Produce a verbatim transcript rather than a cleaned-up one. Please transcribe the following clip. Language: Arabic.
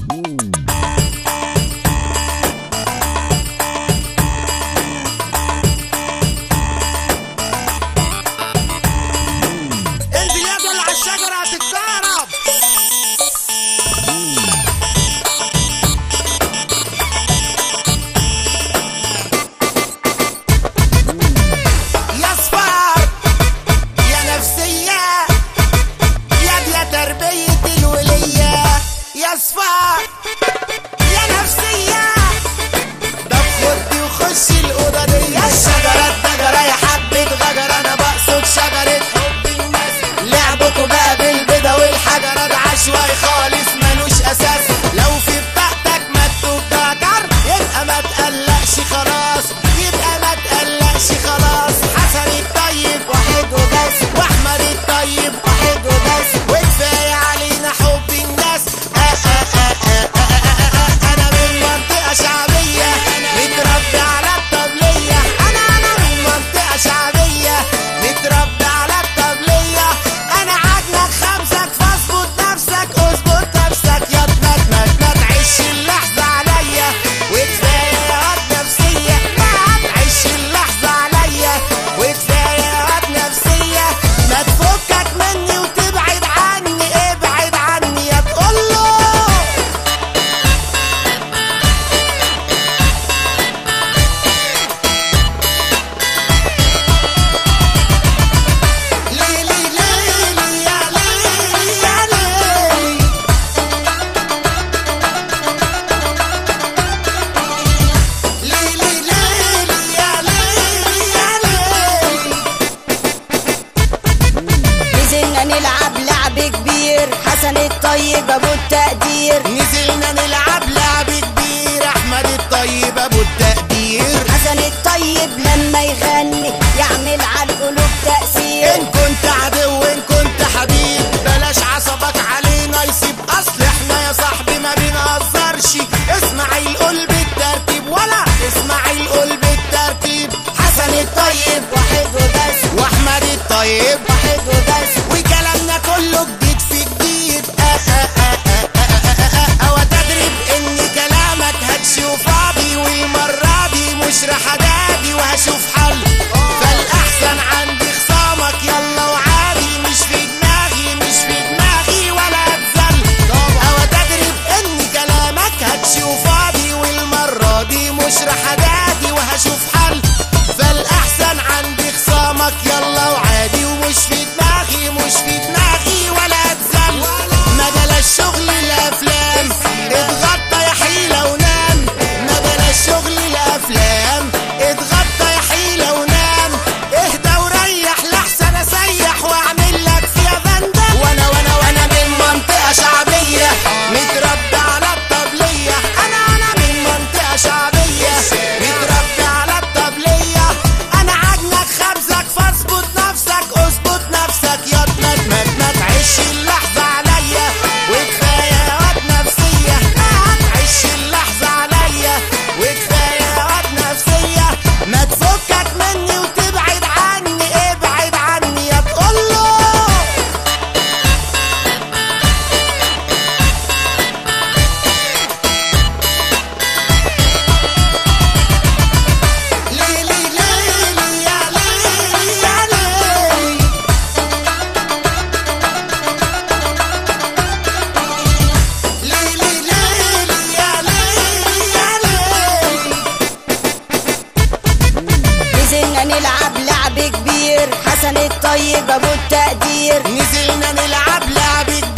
حسن الطيب ابو التقدير. نزلنا نلعب لعب كبير، احمد الطيب ابو التقدير. حسن الطيب لما يغني يعمل على القلوب تأثير. ان كنت عدو ان كنت حبيب بلاش عصبك علينا يسيب، اصل احنا يا صاحبي ما بنهزرش. اسماعيل قول بالترتيب ولا اسماعيل قول بالترتيب. حسن الطيب واحد وبس، واحمد الطيب واحد وبس، وكلامنا كله جديد في جديد. او تدري بان كلامك هتشي وفاضي، والمره دي مش راح ادادي وهشوف حل. فالاحسن عندي خصامك يلا وعادي، مش في دماغي مش في دماغي ولا اتذل. او تدري بان كلامك هتشي وفاضي، والمره دي مش راح ادادي وهشوف حل. فالاحسن عندي خصامك يلا وعادي، ومش في دماغي مش في دماغي ولا اتذل. ما بلاش شغل الافلام اتغطى يا حيله ونام. ما بلاش شغل الافلام اتغطى يا حيله ونام. اهدى وريح لحسن اسيح واعمل لك فيها بنده. وانا وانا وانا من منطقه شعبيه متربي على الطبليه. انا انا من منطقه شعبيه متربي على الطبليه. انا عجنك خبزك فاظبط نفسك اظبط نفسك يا ما ما تعيش اللحظه عليا وكفايه واد نفسيه. ما تعيش اللحظه عليا وكفايه واد نفسيه. ما تفكك مني وتبعد عني ابعد عني يا تقوله. ليلي ليلي يا ليلي يا ليلي. ليلي ليلي يا ليلي يا ليلي. نزلنا نلعب لعب كبير. حسن الطيب ابو التقدير. نزلنا نلعب لعب